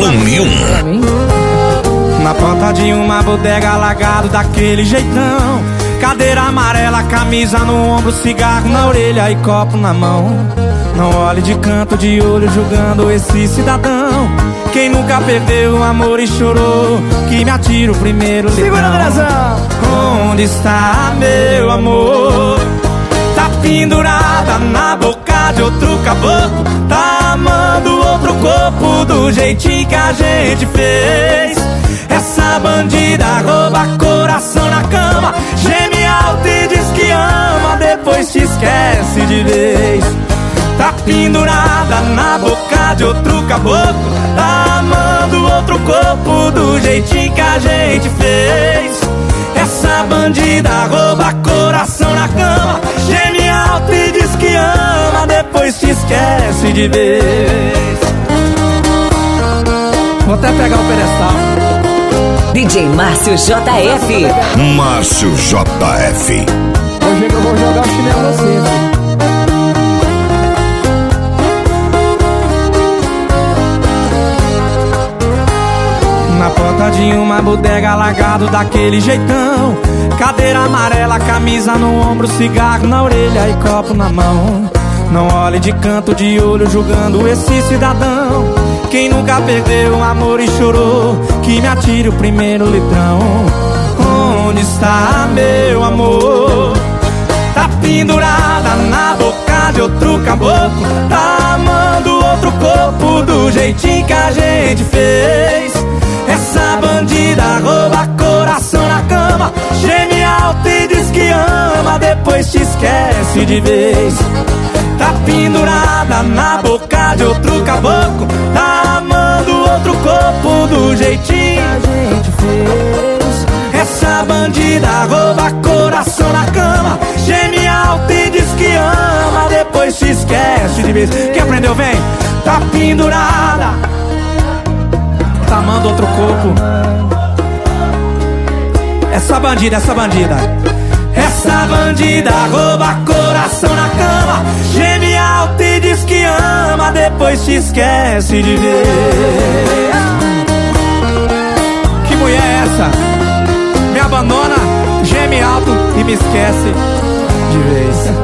101. Na porta de uma bodega, alagado daquele jeitão, cadeira amarela, camisa no ombro, cigarro na orelha e copo na mão. Não olhe de canto de olho julgando esse cidadão. Quem nunca perdeu o amor e chorou, que me atira o primeiro litrão. Segura, Andrezão! Onde está meu amor? Tá pendurada na boca de outro caboclo, tá amando outro corpo do jeitinho que a gente fez. Essa bandida rouba coração na cama, geme alto e diz que ama, depois te esquece de vez. Tá pendurada na boca de outro caboclo, tá amando outro corpo do jeitinho que a gente fez. Essa bandida rouba coração na cama, geme alto e diz que ama, depois te esquece de vez. Vou até pegar o pedestal. DJ Márcio JF. Márcio JF. Hoje é que eu vou jogar o chinelo no você. Na porta de uma bodega, alagado daquele jeitão, cadeira amarela, camisa no ombro, cigarro na orelha e copo na mão. Não olhe de canto de olho julgando esse cidadão. Quem nunca perdeu o amor e chorou, que me atire o primeiro litrão. Onde está meu amor? Tá pendurada na boca de outro caboclo, tá amando outro corpo do jeitinho que a gente fez. Essa bandida rouba coração na cama, geme alto e diz que ama, depois te esquece de vez. Tá pendurada na boca de outro caboclo, tá amando outro corpo do jeitinho que a gente fez. Essa bandida rouba coração na cama, geme alto e diz que ama, depois te esquece de vez. Quem aprendeu vem. Tá pendurada, tá amando outro corpo. Essa bandida, essa bandida. Essa bandida rouba coração na cama, geme alto e diz que ama, depois te esquece de ver. Que mulher é essa? Me abandona, geme alto e me esquece de vez.